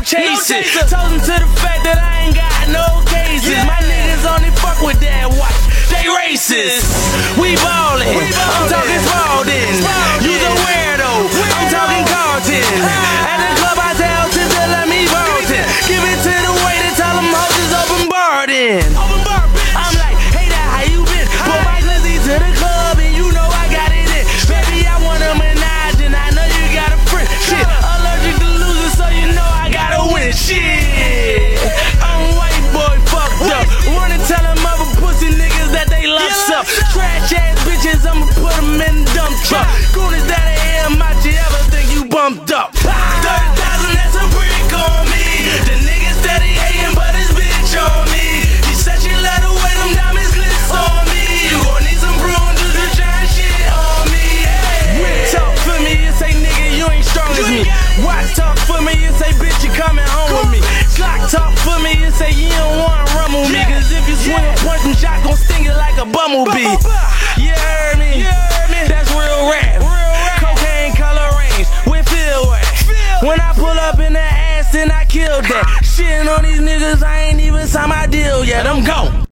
chasing. Told him to the fact that I ain't got no cases. My niggas only fuck with that white. They racist. We ballin'. I'm talking Spalding. You's a weirdo. I'm talking Carlton. At the club I tell sister let me Barton. Give it to the waiter, tell them hoes is open bar then. I'm like, hey there, how you been? Put my glizzy to the club and you know I got it in. Baby, I want a menage and I know you got a friend. Shit, allergic to losers, so you know I gotta win. Shit, I'm white boy fucked up. Wanna tell them other pussy niggas that they lumps up. Trash ass bitches, I'ma put them in the dump truck. Goonies that ain't hear much, you ever think you bumped up? 30,000, that's a brick on me. The niggas steady hating, but his bitch on me. She said she let her wear them diamonds glitz on me. You gon' need some bruises to shine shit on me. Hey. Talk for me and say nigga you ain't strong as me. Watch talk for me and say bitch you coming home with me. Clock talk for me and say you don't wanna rumble me. Cause if you swing a punch and shot gon' sting you like a bumblebee. You heard me? That's real rap. Cocaine color range with field wax. When I pull up in the ass and I killed that. Shitting on these niggas, I ain't even signed my deal yet. I'm gone.